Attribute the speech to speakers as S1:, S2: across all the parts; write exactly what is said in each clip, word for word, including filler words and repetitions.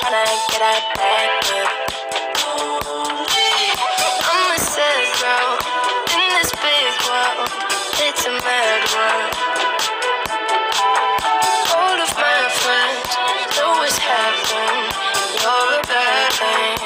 S1: tryna get her back up. I'm a sad girl in this big world. It's a mad world. All of my friends know what's happening. You're a bad thing.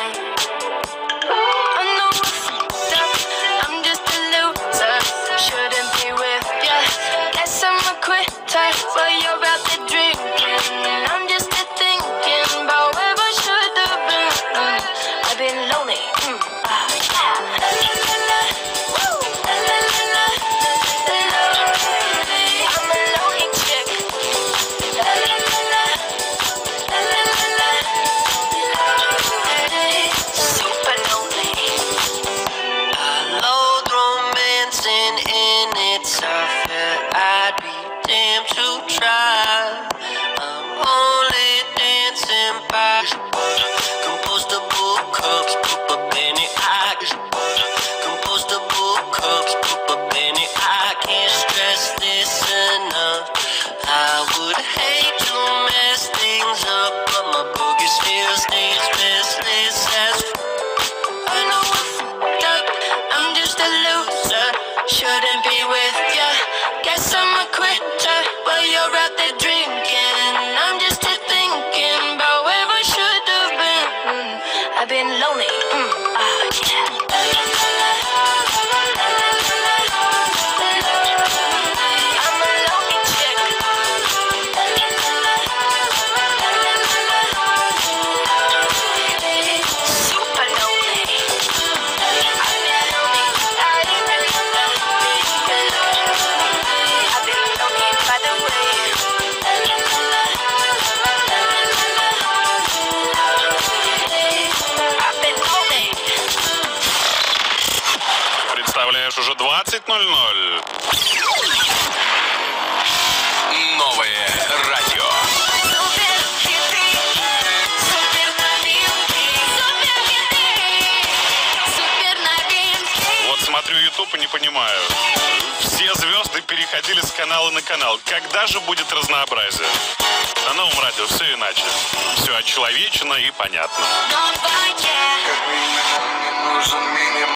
S1: I know I fucked up. I'm just a loser. Shouldn't be with ya. Guess I'm a quitter while you're out there drinking. I'm just a thinking about where I should have been. Mm, I've been lonely. Mm, ah, yeah. La, la, la, la. Woo. La, la, la, la. Lonely. I'm a lonely chick. La, la, la, la. La, la, la, la. Lonely. Super lonely.
S2: I loathe romancing in itself. Yeah, I'd be damned to try. I'm only dancing by compostable cups, put up any eyes. Compostable cups, put up any. I can't stress this enough. I would hate to mess things up, but my boogie still stays restless as
S1: I know I fucked up. I'm just a loser. Shouldn't be with ya. Guess I'm a quitter while you're out there drinking. I'm just a thinking about where I should have been. Mm, I've been lonely. Mm, ah, yeah. La, la, la, la. La, la, la, la. Lonely. I'm a lonely chick. La, la, la, la. La, la, la, la. Lonely. Super lonely. I've been lonely. I've been lonely. I've been lonely by the way. La, la, la, la. La, la, la, la. I've been lonely.
S3: Представляешь, уже двадцать ноль ноль. Новое радио.
S1: Супер хиты, супер новинки, супер хиты, супер новинки.
S3: Вот смотрю YouTube и не понимаю. Все звезды переходили с канала на канал. Когда же будет разнообразие? На новом радио все иначе. Все очеловечено и понятно.
S1: Новое.
S4: Как минимум не нужен минимум.